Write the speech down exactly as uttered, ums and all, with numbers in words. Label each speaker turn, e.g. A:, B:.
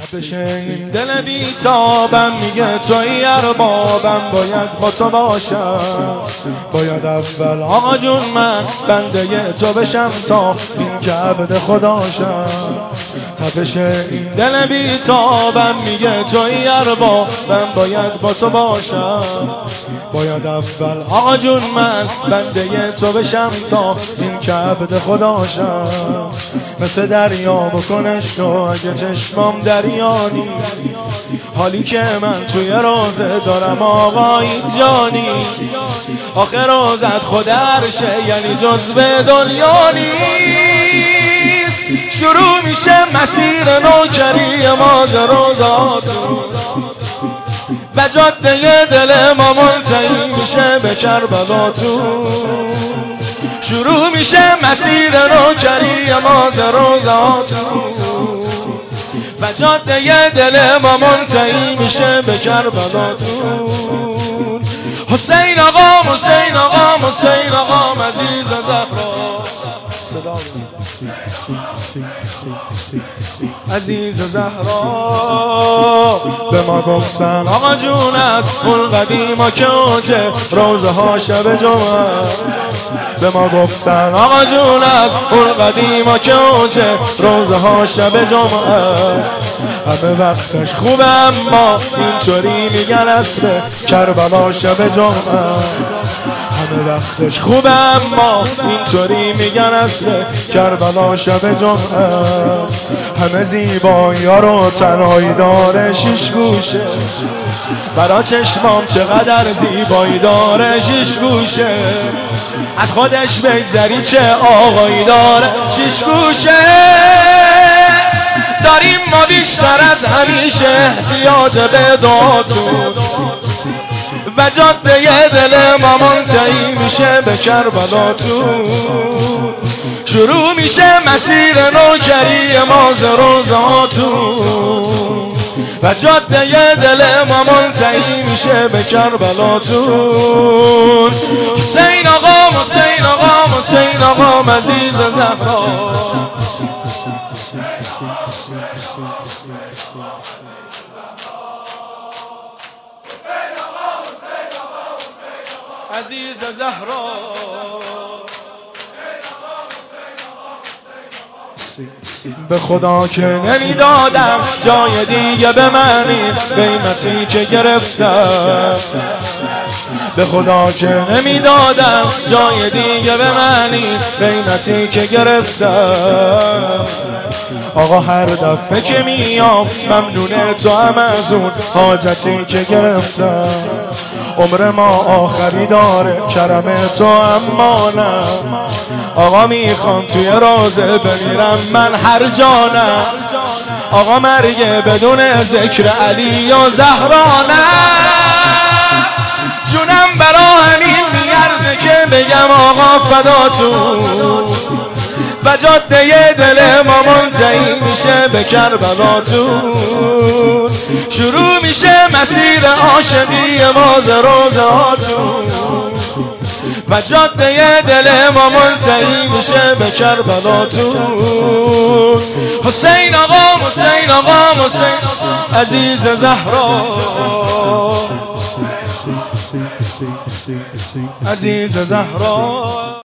A: تپش این دل بیتابم میگه توی اربابم، باید با تو باشم. باید اول آقا جون من بنده تو بشم تا این که عبد خداشم. تپش این دل بیتابم میگه توی اربابم، باید با تو باشم. باید اول آقا جون من بنده تو بشم تا این که عبد خداشم. مثل دریا بکنش تو اگه چشمام دریانی، حالی که من توی روزه دارم آقای جانی. آخه روزت خود عرشه یعنی جزو دنیا نیست. شروع میشه مسیر نوکری ما ز روزاتون و جاده دل ما منتهی میشه به کربلاتون. شروع میشه مسیر نوکری ما ز روزاتون و جاده دل ما منتهی میشه به کربلاتون. حسین آقا حسین آقا حسین آقا عزیز زهرا، عزیز زهرا. به ما گفتن آقا جون از اون قدیما که اوجه روزه ها شب جمعه. به ما گفتن آقا جون از اون قدیما که اوجه روزه ها شب جمعه. همه وقتش خوبه اما اینطوری میگن اصله کربلا شب جمعه. همه وقتش خوبه اما اینطوری میگن اصله کربلا شب جمعه. همه زیبایی ها رو تنهایی داره شیش گوشه، برا چشمام چقدر زیبایی داره شیش گوشه. از خودش بگذری چه آقایی داره شیش گوشه. داریم ما بیشتر از همیشه احتیاج به دعاتون و جاده دل ما منتهی میشه به کربلاتون. شروع میشه مسیر نوکری ما ز روزاتون و جاده دل ما منتهی میشه به کربلاتون. حسین آقا حسین آقا حسین آقا عزیز زهرا، عزیز زهرا. به خدا که نمیدادم جای دیگه به منی قیمتی که گرفتم. به خدا که نمیدادم جای دیگه به منی قیمتی که گرفتم. آقا هر دفعه که میام ممنون تو هم از اون حاجتی که گرفتم. عمر ما آخری داره کرم تو اما نه. آقا میخوام توی روزه بمیرم من هر جانم. آقا مرگ بدون ذکر علی و زهرا نه. جونم برا همین میارزه که بگم آقا فداتون و جاده دل ما منتهی میشه به کربلاتون. شروع میشه مسیر عاشقی ما ز روزاتون و جاده دل ما منتهی میشه به کربلاتون. حسین آقا حسین آقا حسین عزیز زهرا، عزیز زهرا.